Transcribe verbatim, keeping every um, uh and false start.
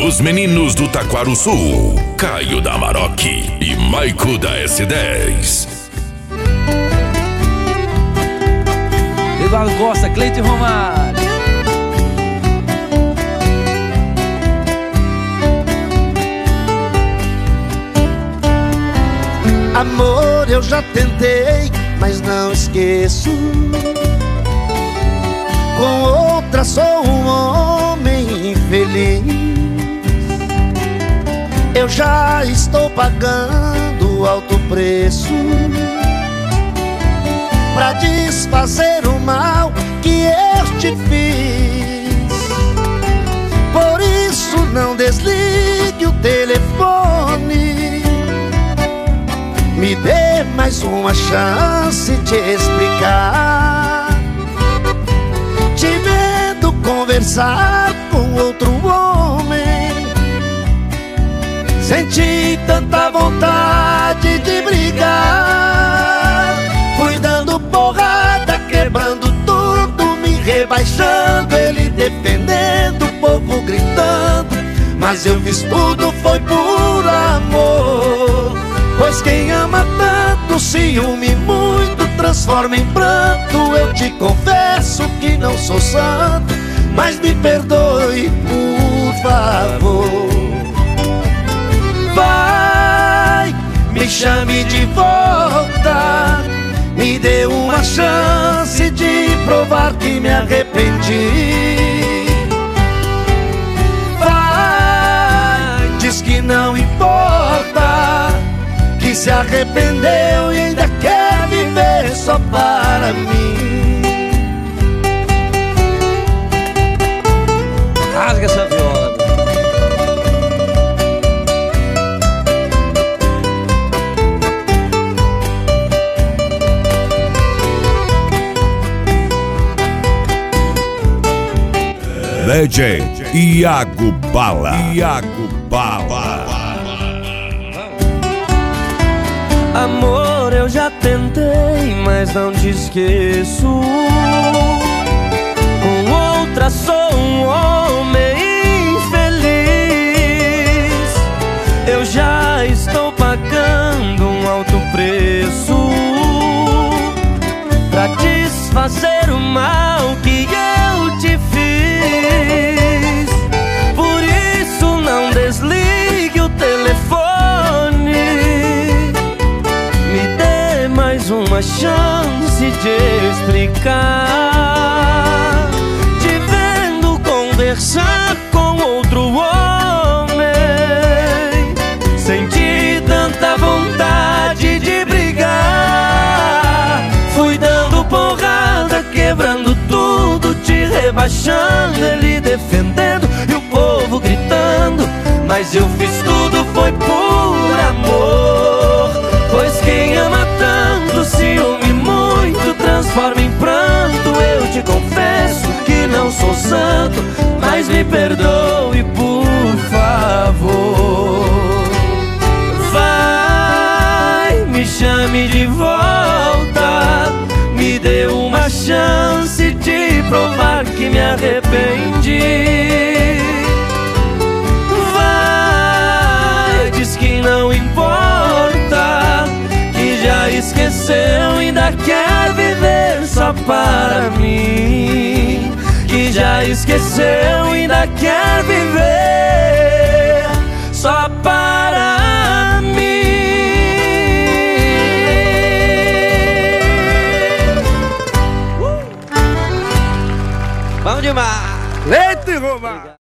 Os meninos do Taquarussu, Caio da Maroc e Maico da S dez. Eduardo Costa, Cleiton Romário. Amor, eu já tentei, mas não esqueço. Com outra sou um homem infeliz. Eu já estou pagando alto preço pra desfazer o mal que eu te fiz. Por isso não desligue o telefone. Me dê mais uma chance de explicar. Te vendo conversar com outro homem, senti tanta vontade de brigar. Fui dando porrada, quebrando tudo, me rebaixando, ele defendendo, o povo gritando. Mas eu fiz tudo, foi por amor. Pois quem ama tanto, ciúme muito, transforma em pranto. Eu te confesso que não sou santo, mas me perdoe, por favor. Vai, me chame de volta, me dê uma chance de provar que me arrependi. Vai, diz que não importa, que se arrependeu e ainda quer viver só para mim. Rasga essa viola. Legend Iago Bala. Iago Bala. Amor, eu já tentei, mas não te esqueço. Com outra sou um homem infeliz. Eu já estou pagando um alto preço pra desfazer o mal que eu te fiz. Por isso não desligue o telefone. Mais uma chance de explicar. Te vendo conversar com outro homem, senti tanta vontade de brigar. Fui dando porrada, quebrando tudo, te rebaixando, ele defendendo e o povo gritando. Mas eu fiz tudo, foi por amor. Pois quem ama tanto, ciúme muito, transforma em pranto. Eu te confesso que não sou santo, mas me perdoe, por favor. Vai, me chame de volta, me dê uma chance de provar que me arrependi. Vai, diz que não importa, já esqueceu, ainda quer viver só para mim. Que já esqueceu, ainda quer viver só para mim. Vamos demais. Leite Romário.